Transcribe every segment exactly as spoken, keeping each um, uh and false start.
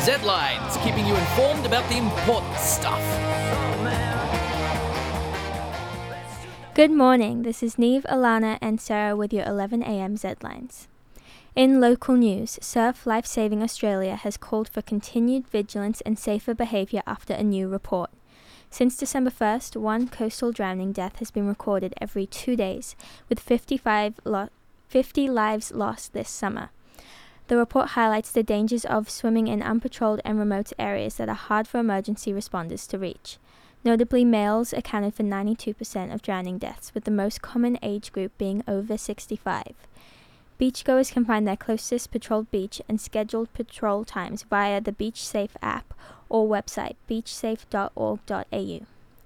Z-Lines, keeping you informed about the important stuff. Good morning, this is Neve, Alana and Sarah with your eleven a.m. Z-Lines. In local news, Surf Life Saving Australia has called for continued vigilance and safer behaviour after a new report. Since December first, one coastal drowning death has been recorded every two days, with fifty-five lo- fifty lives lost this summer. The report highlights the dangers of swimming in unpatrolled and remote areas that are hard for emergency responders to reach. Notably, males accounted for ninety-two percent of drowning deaths, with the most common age group being over sixty-five. Beachgoers can find their closest patrolled beach and scheduled patrol times via the BeachSafe app or website beach safe dot org dot a u.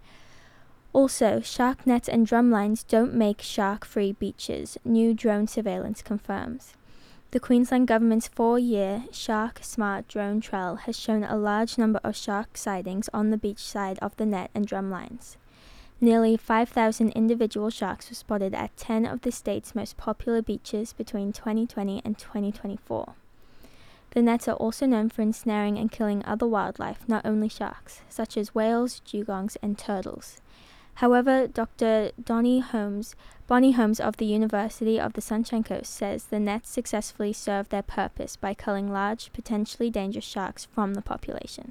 Also, shark nets and drumlines don't make shark-free beaches, new drone surveillance confirms. The Queensland Government's four-year Shark Smart Drone Trial has shown a large number of shark sightings on the beach side of the net and drumlines. Nearly five thousand individual sharks were spotted at ten of the state's most popular beaches between twenty twenty and twenty twenty-four. The nets are also known for ensnaring and killing other wildlife, not only sharks, such as whales, dugongs, and turtles. However, Doctor Donnie Holmes, Bonnie Holmes of the University of the Sunshine Coast says the nets successfully serve their purpose by culling large, potentially dangerous sharks from the population.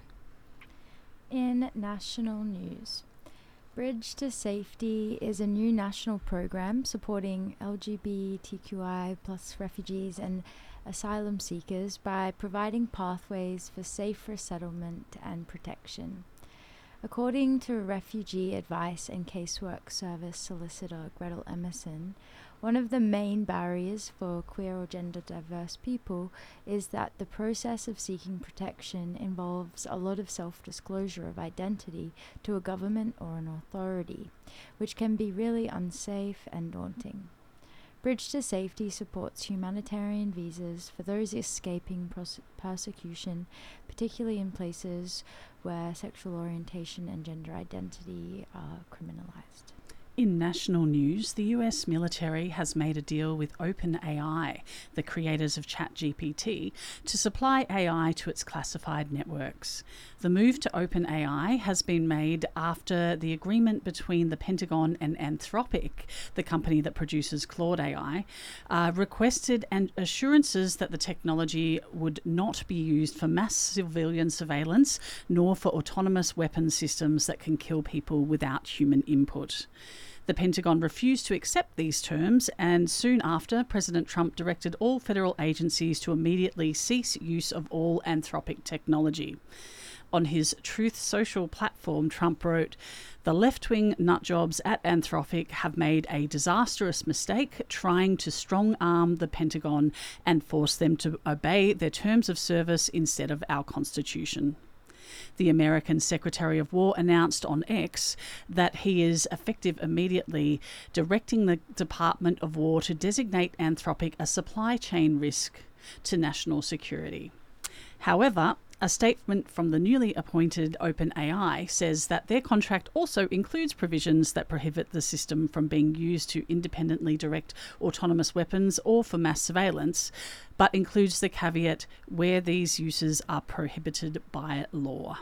In national news, Bridge to Safety is a new national program supporting L G B T Q I plus refugees and asylum seekers by providing pathways for safe resettlement and protection. According to Refugee Advice and Casework Service solicitor Gretel Emerson, one of the main barriers for queer or gender diverse people is that the process of seeking protection involves a lot of self-disclosure of identity to a government or an authority, which can be really unsafe and daunting. Bridge to Safety supports humanitarian visas for those escaping pros- persecution, particularly in places where sexual orientation and gender identity are criminalized. In national news, the U S military has made a deal with OpenAI, the creators of ChatGPT, to supply A I to its classified networks. The move to OpenAI has been made after the agreement between the Pentagon and Anthropic, the company that produces Claude A I, uh, requested and assurances that the technology would not be used for mass civilian surveillance nor for autonomous weapons systems that can kill people without human input. The Pentagon refused to accept these terms, and soon after, President Trump directed all federal agencies to immediately cease use of all Anthropic technology. On his Truth Social platform, Trump wrote, "The left-wing nutjobs at Anthropic have made a disastrous mistake trying to strong-arm the Pentagon and force them to obey their terms of service instead of our Constitution." The American Secretary of War announced on X that he is effective immediately directing the Department of War to designate Anthropic a supply chain risk to national security. However, a statement from the newly appointed OpenAI says that their contract also includes provisions that prohibit the system from being used to independently direct autonomous weapons or for mass surveillance, but includes the caveat where these uses are prohibited by law.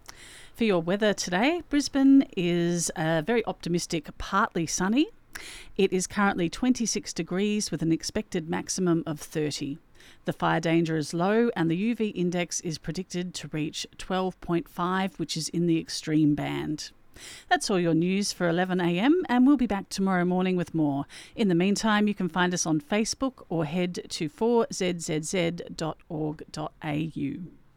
For your weather today, Brisbane is uh, very optimistic, partly sunny. It is currently twenty-six degrees with an expected maximum of thirty. The fire danger is low and the U V index is predicted to reach twelve point five, which is in the extreme band. That's all your news for eleven a.m, and we'll be back tomorrow morning with more. In the meantime, you can find us on Facebook or head to four z z z dot org dot a u.